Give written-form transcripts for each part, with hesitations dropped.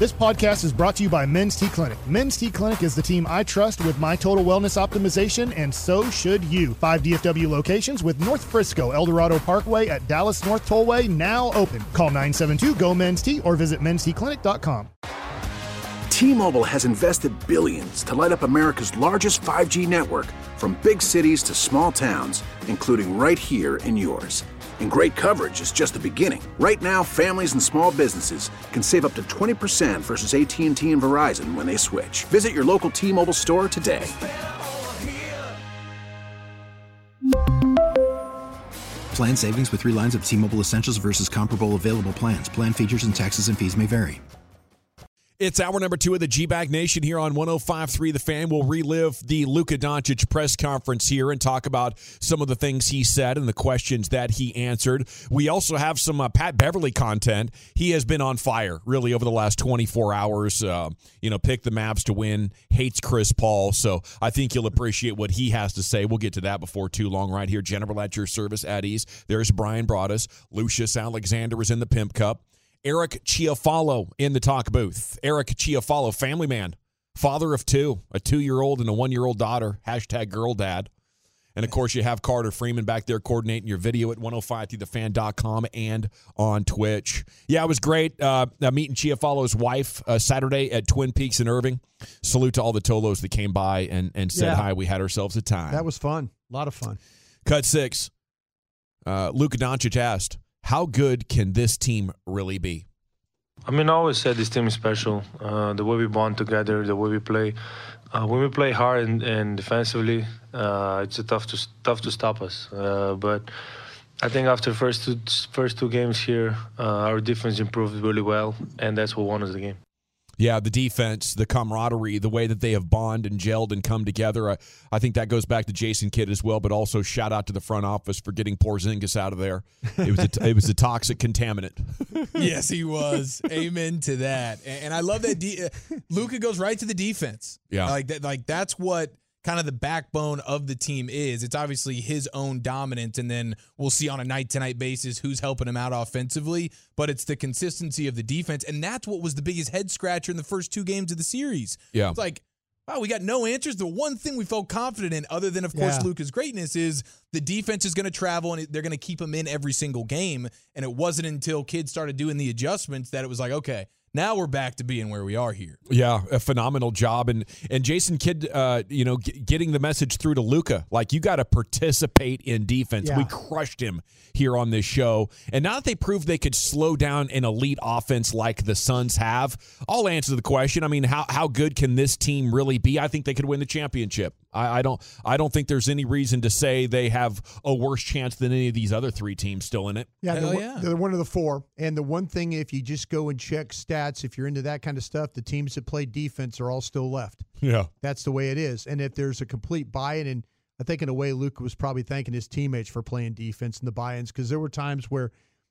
This podcast is brought to you by Men's T Clinic. Men's T Clinic is the team I trust with my total wellness optimization, and so should you. 5 DFW locations with North Frisco, Eldorado Parkway at Dallas North Tollway now open. Call 972-GO-MEN'S-T or visit mensteclinic.com. T-Mobile has invested billions to light up America's largest 5G network, from big cities to small towns, including right here in yours. And great coverage is just the beginning. Right now, families and small businesses can save up to 20% versus AT&T and Verizon when they switch. Visit your local T-Mobile store today. Plan savings with 3 lines of T-Mobile Essentials versus comparable available plans. Plan features and taxes and fees may vary. It's hour number 2 of the G-Bag Nation here on 105.3 The Fan. We'll relive the Luka Doncic press conference here and talk about some of the things he said and the questions that he answered. We also have some Pat Beverly content. He has been on fire, really, over the last 24 hours. Picked the Mavs to win, hates Chris Paul. So I think you'll appreciate what he has to say. We'll get to that before too long right here. General at your service at ease. There's Brian Broaddus. Lucius Alexander is in the Pimp Cup. Eric Chiafalo in the talk booth. Eric Chiafalo, family man, father of 2, a 2-year-old and a 1-year-old daughter, #girldad. And, of course, you have Carter Freeman back there coordinating your video at 105thethefan.com and on Twitch. Yeah, it was great meeting Chiafalo's wife Saturday at Twin Peaks in Irving. Salute to all the Tolos that came by and said hi. We had ourselves a time. That was fun. A lot of fun. Cut 6. Luka Doncic asked, how good can this team really be? I always said this team is special. The way we bond together, the way we play. When we play hard and defensively, it's tough to stop us. But I think after first two games here, our defense improved really well, and that's what won us the game. Yeah, the defense, the camaraderie, the way that they have bonded and gelled and come together. I think that goes back to Jason Kidd as well, but also shout out to the front office for getting Porzingis out of there. It was a toxic contaminant. Yes, he was. Amen to that. And I love that Luka goes right to the defense. Yeah. Like that's what kind of the backbone of the team is. It's obviously his own dominance, and then we'll see on a night-to-night basis who's helping him out offensively, but it's the consistency of the defense, and that's what was the biggest head-scratcher in the first 2 games of the series. Yeah. It's like, wow, we got no answers. The one thing we felt confident in, other than, of course, Luka's greatness, is the defense is going to travel, and they're going to keep him in every single game, and it wasn't until kids started doing the adjustments that it was like, okay, now we're back to being where we are here. Yeah, a phenomenal job. And Jason Kidd, getting the message through to Luka, like, you got to participate in defense. Yeah. We crushed him here on this show. And now that they proved they could slow down an elite offense like the Suns have, I'll answer the question. How good can this team really be? I think they could win the championship. I don't think there's any reason to say they have a worse chance than any of these other 3 teams still in it. Yeah, they're one of the 4. And the one thing, if you just go and check stats, if you're into that kind of stuff, the teams that play defense are all still left. Yeah. That's the way it is. And if there's a complete buy-in, and I think in a way Luka was probably thanking his teammates for playing defense in the buy-ins, because there were times where,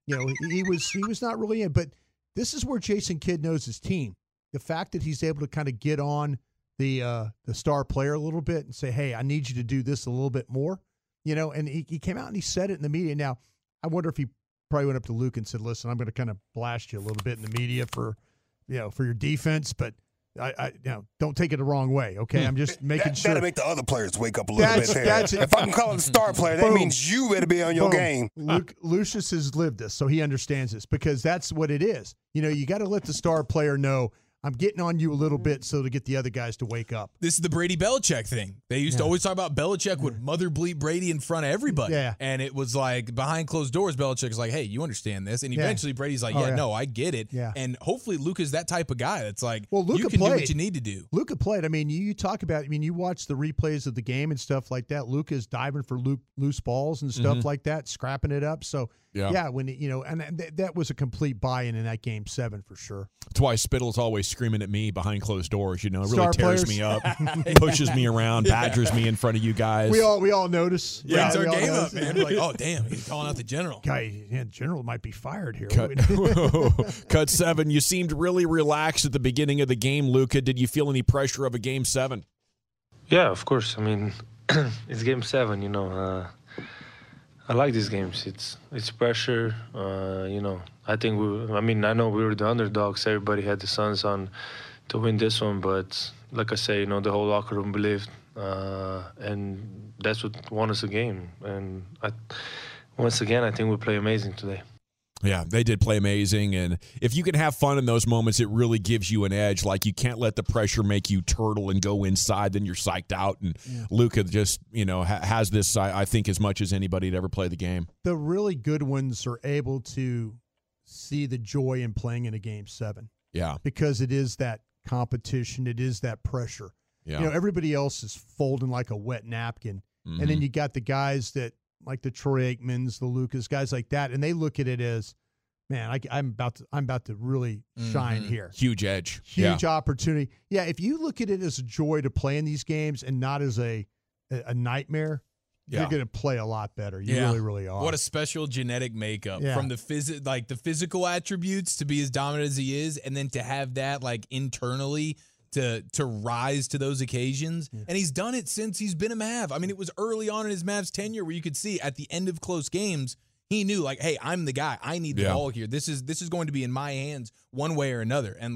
he was not really in. But this is where Jason Kidd knows his team. The fact that he's able to kind of get on the star player a little bit and say, hey, I need you to do this a little bit more, and he came out and he said it in the media. Now, I wonder if he probably went up to Luke and said, listen, I'm going to kind of blast you a little bit in the media for your defense, but I don't take it the wrong way, okay? I'm just making sure. That'll make the other players wake up a little bit there. If I can call it a star player, that means you better be on your game. Lucius has lived this, so he understands this, because that's what it is. You got to let the star player know, I'm getting on you a little bit so to get the other guys to wake up. This is the Brady Belichick thing. They used to always talk about Belichick would mother bleep Brady in front of everybody. Yeah. And it was like behind closed doors, Belichick's like, hey, you understand this. And eventually Brady's like, no, I get it. Yeah. And hopefully Luka's that type of guy that's like, Luka you can played. do what you need to do. Luka played. You talk about, you watch the replays of the game and stuff like that. Luka is diving for loose balls and stuff like that, scrapping it up. So, when that was a complete buy-in in that game 7 for sure. That's why Spittle's always screaming at me behind closed doors. It really Star tears players. me up, pushes me around, badgers me in front of you guys. We all notice. Brings our game up, man. We're like, oh damn, he's calling out the general. Guy, general might be fired here. Cut 7. You seemed really relaxed at the beginning of the game, Luka. Did you feel any pressure of a game 7? Yeah, of course. It's game 7. I like these games. It's pressure. I think I know we were the underdogs. Everybody had the Suns on to win this one, but like I say, the whole locker room believed, and that's what won us the game. And once again, I think we play amazing today. Yeah, they did play amazing, and if you can have fun in those moments, it really gives you an edge. Like, you can't let the pressure make you turtle and go inside, then you're psyched out, and Luka just, has this, I think, as much as anybody to ever play the game. The really good ones are able to see the joy in playing in a Game 7. Yeah. Because it is that competition, it is that pressure. Yeah. Everybody else is folding like a wet napkin, Mm-hmm. and then you got the guys that, like the Troy Aikmans, the Lucas, guys like that, and they look at it as, man, I'm about to really shine here. Huge edge. Huge opportunity. Yeah, if you look at it as a joy to play in these games and not as a nightmare, you're going to play a lot better. You really, really are. What a special genetic makeup from the physical attributes to be as dominant as he is, and then to have that internally to rise to those occasions. And he's done it since he's been a Mav. I mean, it was early on in his Mavs tenure where you could see at the end of close games, he knew, hey, I'm the guy. I need the ball here. This is going to be in my hands one way or another. And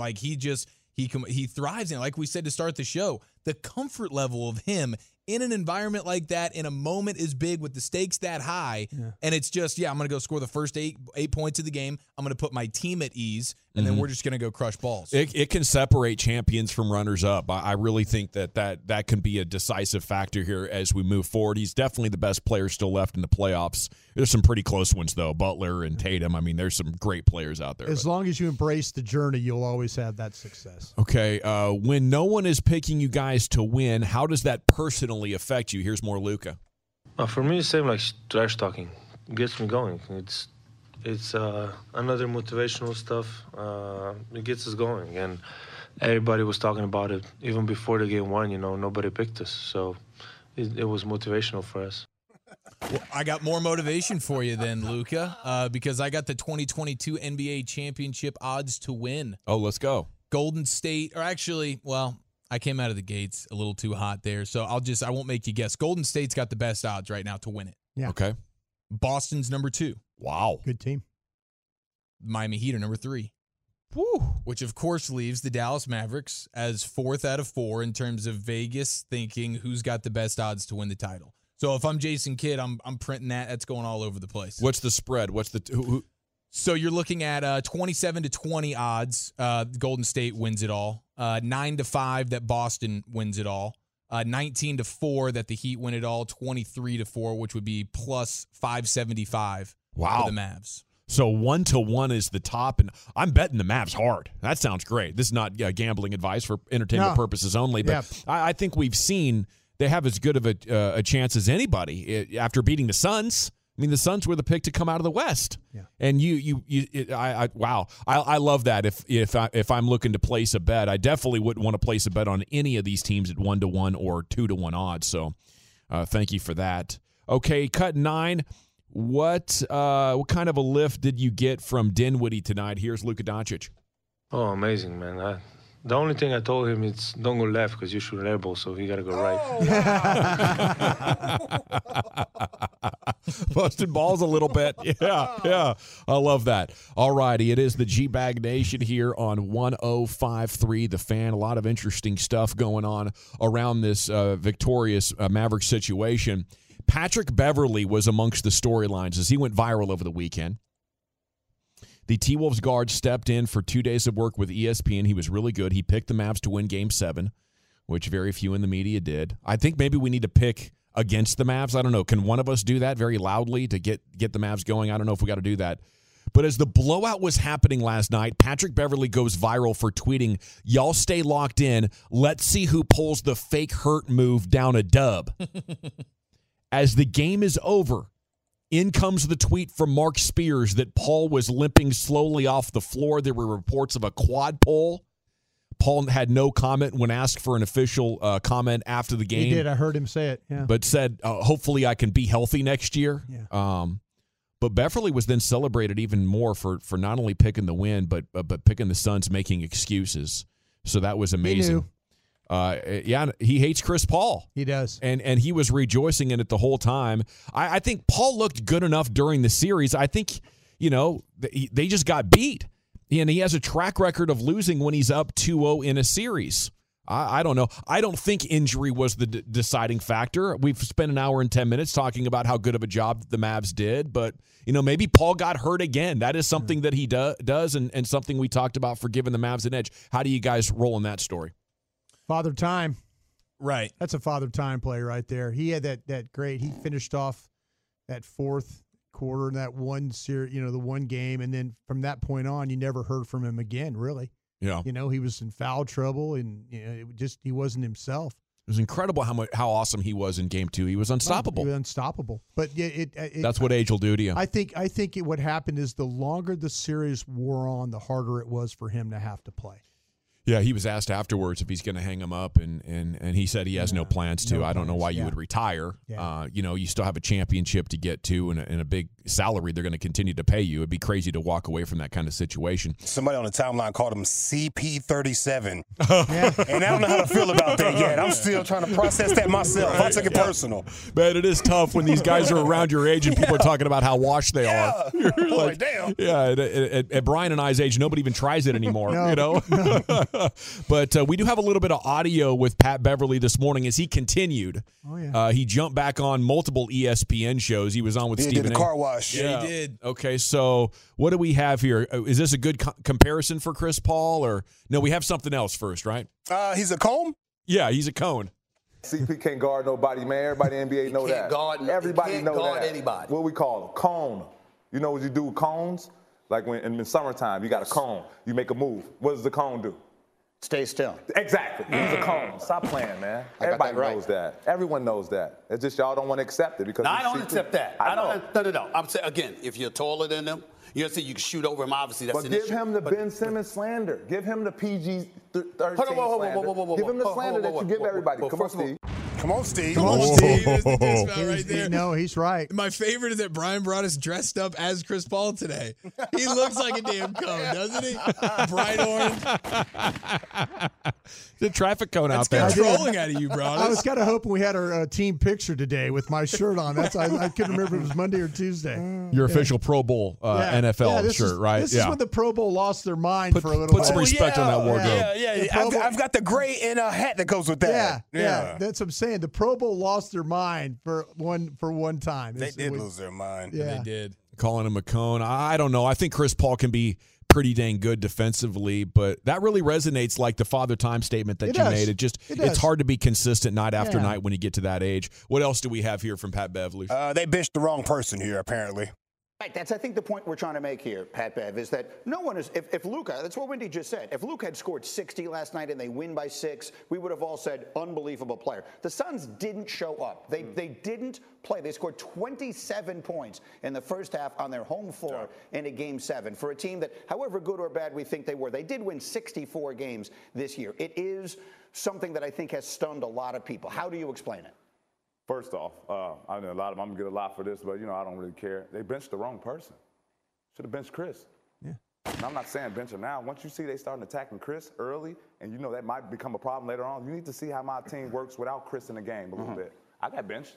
he thrives in it. Like we said to start the show, the comfort level of him in an environment like that, in a moment as big with the stakes that high, and it's just, I'm going to go score the first eight points of the game. I'm going to put my team at ease, and then we're just going to go crush balls. It can separate champions from runners-up. I really think that can be a decisive factor here as we move forward. He's definitely the best player still left in the playoffs. There's some pretty close ones, though, Butler and Tatum. I mean, there's some great players out there. As long as you embrace the journey, you'll always have that success. Okay, when no one is picking you guys to win, how does that personally affect you? Here's more Luka. For me, it's the same like trash talking. It gets me going. It's another motivational stuff. It gets us going, and everybody was talking about it even before the game one. Nobody picked us, so it was motivational for us. Well, I got more motivation for you then, Luka, because I got the 2022 NBA championship odds to win. Oh, let's go. Golden State, or actually, I came out of the gates a little too hot there, so I won't make you guess. Golden State's got the best odds right now to win it. Yeah. Okay. Boston's number 2. Wow. Good team. Miami Heat are number 3. Woo. Which, of course, leaves the Dallas Mavericks as 4th out of 4 in terms of Vegas thinking who's got the best odds to win the title. So if I'm Jason Kidd, I'm printing that. That's going all over the place. What's the spread? What's the who? So you're looking at 27-20 odds. Golden State wins it all. 9-5 that Boston wins it all. 19-4 that the Heat win it all. 23-4, which would be plus 575 for the Mavs. So 1-1 is the top, and I'm betting the Mavs hard. That sounds great. This is not gambling advice for entertainment purposes only, but I think we've seen they have as good of a chance as anybody after beating the Suns. I mean, the Suns were the pick to come out of the West, and I love that. If I'm looking to place a bet, I definitely wouldn't want to place a bet on any of these teams at 1-1 or 2-1 odds. So, thank you for that. Okay, cut 9. What kind of a lift did you get from Dinwiddie tonight? Here's Luka Doncic. Oh, amazing, man. The only thing I told him is don't go left because you shoot an airball, so you got to go right. Busted balls a little bit. Yeah. I love that. All righty. It is the G-Bag Nation here on 105.3 The Fan. A lot of interesting stuff going on around this victorious Maverick situation. Patrick Beverley was amongst the storylines as he went viral over the weekend. The T-Wolves guard stepped in for 2 days of work with ESPN. He was really good. He picked the Mavs to win Game 7, which very few in the media did. I think maybe we need to pick against the Mavs. I don't know. Can one of us do that very loudly to get the Mavs going? I don't know if we got to do that. But as the blowout was happening last night, Patrick Beverley goes viral for tweeting, "Y'all stay locked in. Let's see who pulls the fake hurt move down a dub." As the game is over, in comes the tweet from Mark Spears that Paul was limping slowly off the floor. There were reports of a quad pull. Paul had no comment when asked for an official comment after the game. He did. I heard him say it. Yeah. But said, hopefully I can be healthy next year. Yeah. But Beverley was then celebrated even more for not only picking the win, but picking the Suns making excuses. So that was amazing. He hates Chris Paul. He does. And he was rejoicing in it the whole time. I think Paul looked good enough during the series. I think, they just got beat. And he has a track record of losing when he's up 2-0 in a series. I don't know. I don't think injury was the deciding factor. We've spent an hour and 10 minutes talking about how good of a job the Mavs did, but maybe Paul got hurt again. That is something that he does and something we talked about for giving the Mavs an edge. How do you guys roll in that story? Father Time. Right. That's a Father Time play right there. He had that great, he finished off that fourth quarter in that one series, the one game, and then from that point on, you never heard from him again, really. Yeah. He was in foul trouble, and he wasn't himself. It was incredible how awesome he was in Game 2. He was unstoppable. He was unstoppable. But that's what age will do to you. I think what happened is the longer the series wore on, the harder it was for him to have to play. Yeah, he was asked afterwards if he's going to hang him up, and he said he has no plans to. I don't know why you would retire. Yeah. You still have a championship to get to and a big salary they're going to continue to pay you. It'd be crazy to walk away from that kind of situation. Somebody on the timeline called him CP37. And I don't know how to feel about that yet. I'm still trying to process that myself. I took it personal. Man, it is tough when these guys are around your age and people are talking about how washed they are. You're like, damn. Yeah, at Brian and I's age, nobody even tries it anymore, No. But we do have a little bit of audio with Pat Beverly this morning as he continued. Oh, yeah. He jumped back on multiple ESPN shows. He was on with He Stephen did the A. car wash. Yeah, he did. Okay, so what do we have here? Is this a good comparison for Chris Paul? Or no, we have something else first, right? He's a comb? Yeah, he's a cone. CP can't guard nobody, man. Everybody in the NBA know that. Everybody know that. Anybody. What we call a cone. You know what you do with cones? Like when in the summertime, you got a cone. You make a move. What does the cone do? Stay still. Exactly. Use a cone. Stop playing, man. Everybody knows that. Everyone knows that. It's just y'all don't want to accept it because I don't accept that. I know. No. I'm saying again, if you're taller than them, you can shoot over him. Obviously, that's but an give issue. him the Ben Simmons slander. Give him the PG-13 whoa. Give him the slander that you give everybody. Come on, Steve. Come on, Steve. Come on, Steve. There's the dismount right there. No, he's right. My favorite is that Brian brought us dressed up as Chris Paul today. He looks like a damn cone, doesn't he? Bright orange. The traffic cone out there. That's good trolling out of you, bro. I was kind of hoping we had our team picture today with my shirt on. I couldn't remember if it was Monday or Tuesday. Your official Pro Bowl NFL shirt, right? This is when the Pro Bowl lost their mind for a little bit. Put some respect on that wardrobe. Yeah. I've got the gray and a hat that goes with that. Yeah. That's what I'm saying. The Pro Bowl lost their mind for one time. They did lose their mind. Yeah. They did. Calling him a cone. I don't know. I think Chris Paul can be pretty dang good defensively, but that really resonates like the Father Time statement that you made. It's hard to be consistent night after night when you get to that age. What else do we have here from Pat Beverly? They benched the wrong person here, apparently. Right, that's I think the point we're trying to make here, Pat Bev, is that no one is. If Luka, that's what Wendy just said. If Luka had scored 60 last night and they win by 6, we would have all said unbelievable player. The Suns didn't show up. They didn't play. They scored 27 points in the first half on their home floor in a Game 7 for a team that, however good or bad we think they were, they did win 64 games this year. It is something that I think has stunned a lot of people. How do you explain it? First off, I know I'm going to get a lot for this, but, I don't really care. They benched the wrong person. Should have benched Chris. Yeah. And I'm not saying bench him now. Once you see they starting attacking Chris early, and that might become a problem later on, you need to see how my team works without Chris in the game a little bit. I got benched.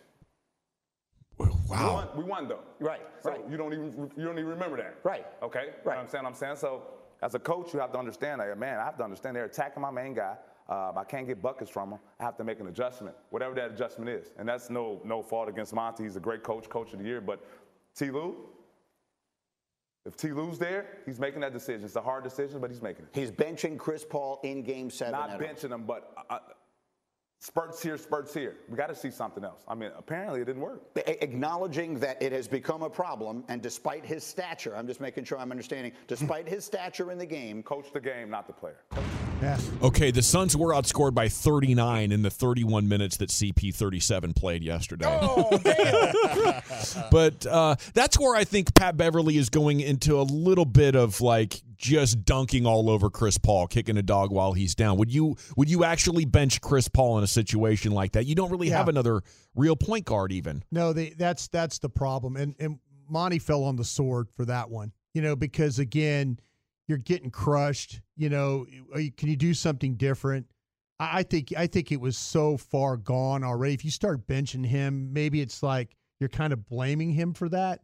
Wow. We won though. Right. So you don't even remember that. Right. Okay. Right. You know what I'm saying? So as a coach, you have to understand that, man, I have to understand they're attacking my main guy. I can't get buckets from him. I have to make an adjustment, whatever that adjustment is. And that's no fault against Monty. He's a great coach of the year. But T. Lue, if T. Lue's there, he's making that decision. It's a hard decision, but he's making it. He's benching Chris Paul in Game 7. Not benching him, but spurts here. We got to see something else. I mean, apparently it didn't work. Acknowledging that it has become a problem, and despite his stature, I'm just making sure I'm understanding, despite his stature in the game. Coach the game, not the player. Yeah. Okay, the Suns were outscored by 39 in the 31 minutes that CP37 played yesterday. Oh, damn. But that's where I think Pat Beverly is going into a little bit of like just dunking all over Chris Paul, kicking a dog while he's down. Would you actually bench Chris Paul in a situation like that? You don't really have another real point guard even. No, that's the problem. And Monty fell on the sword for that one, because again, you're getting crushed. Can you do something different? I think it was so far gone already. If you start benching him, maybe it's like you're kind of blaming him for that.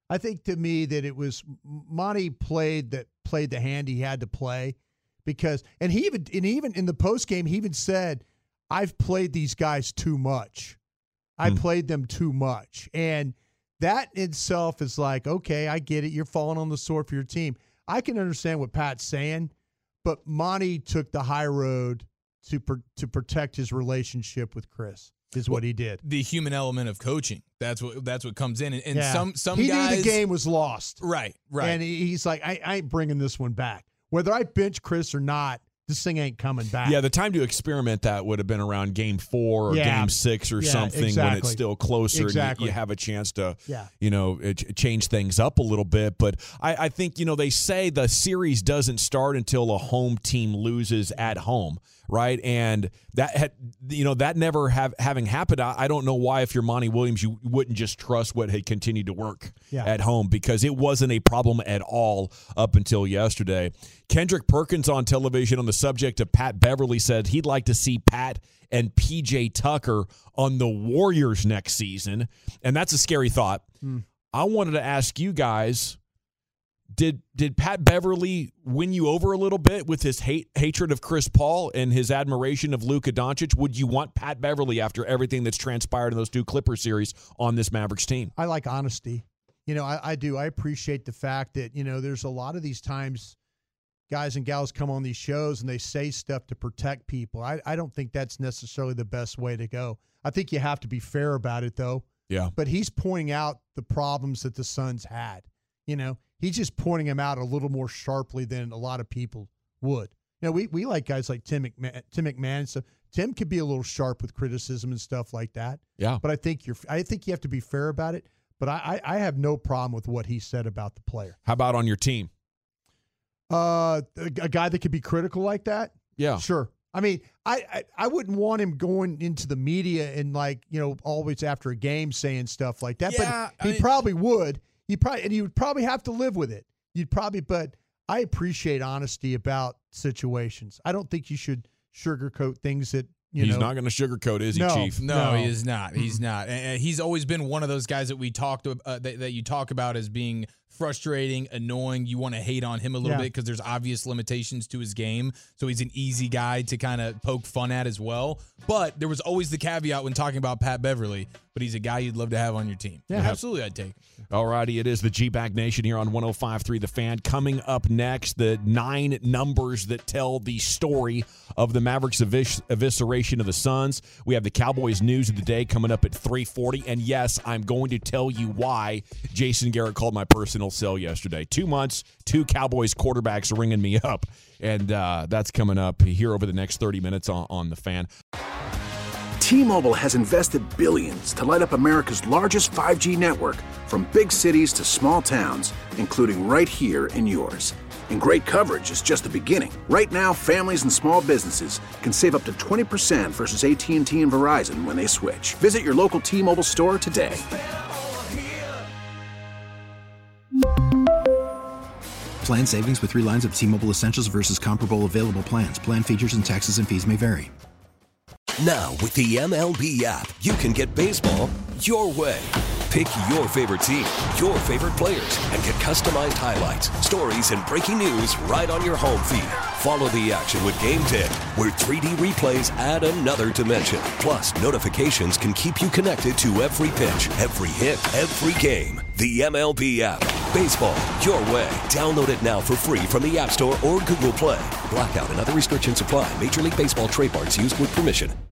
I think to me that it was Monty played the hand he had to play because, and even in the post game, he even said, I've played these guys too much. I played them too much. And that itself is like, okay, I get it. You're falling on the sword for your team. I can understand what Pat's saying, but Monty took the high road to protect his relationship with Chris. Is what he did. The human element of coaching. That's what comes in. And some he guys, knew the game was lost. Right. And he's like, I ain't bringing this one back. Whether I bench Chris or not, this thing ain't coming back. Yeah, the time to experiment that would have been around game 4 or game 6 or something when it's still closer and you have a chance to, change things up a little bit. But I think, they say the series doesn't start until a home team loses at home, right? And that never having happened, I don't know why if you're Monty Williams, you wouldn't just trust what had continued to work at home because it wasn't a problem at all up until yesterday. Kendrick Perkins on television on the subject of Pat Beverly said he'd like to see Pat and P.J. Tucker on the Warriors next season, and that's a scary thought. I wanted to ask you guys, did Pat Beverly win you over a little bit with his hatred of Chris Paul and his admiration of Luka Doncic? Would you want Pat Beverly, after everything that's transpired in those 2 Clippers series, on this Mavericks team? I like honesty. I do. I appreciate the fact that, there's a lot of these times guys and gals come on these shows and they say stuff to protect people. I don't think that's necessarily the best way to go. I think you have to be fair about it, though. Yeah. But he's pointing out the problems that the Suns had. He's just pointing them out a little more sharply than a lot of people would. We like guys like Tim McMahon. So Tim could be a little sharp with criticism and stuff like that. Yeah. But I think you have to be fair about it. But I have no problem with what he said about the player. How about on your team? A guy that could be critical like that? Yeah. Sure. I mean, I wouldn't want him going into the media and always after a game saying stuff like that. Yeah, but he probably would. You would probably have to live with it. But I appreciate honesty about situations. I don't think you should sugarcoat things that He's not going to sugarcoat, is he, Chief? No, he is not. He's not. And he's always been one of those guys that we talked that you talk about as being frustrating, annoying. You want to hate on him a little bit because there's obvious limitations to his game. So he's an easy guy to kind of poke fun at as well. But there was always the caveat when talking about Pat Beverly, but he's a guy you'd love to have on your team. Yeah, absolutely, I'd take him. All righty, it is the G-Bag Nation here on 105.3 The Fan. Coming up next, the 9 numbers that tell the story of the Mavericks' evisceration of the Suns. We have the Cowboys news of the day coming up at 3:40. And yes, I'm going to tell you why Jason Garrett called my personal cell yesterday. 2 months, 2 Cowboys quarterbacks ringing me up. And that's coming up here over the next 30 minutes on The Fan. T-Mobile has invested billions to light up America's largest 5G network, from big cities to small towns, including right here in yours. And great coverage is just the beginning. Right now, families and small businesses can save up to 20% versus AT&T and Verizon when they switch. Visit your local T-Mobile store today. Plan savings with 3 lines of T-Mobile Essentials versus comparable available plans. Plan features and taxes and fees may vary. Now, with the MLB app, you can get baseball your way. Pick your favorite team, your favorite players, and get customized highlights, stories, and breaking news right on your home feed. Follow the action with Game Tip, where 3D replays add another dimension. Plus, notifications can keep you connected to every pitch, every hit, every game. The MLB app. Baseball your way. Download it now for free from the App Store or Google Play. Blackout and other restrictions apply. Major League Baseball trademarks used with permission.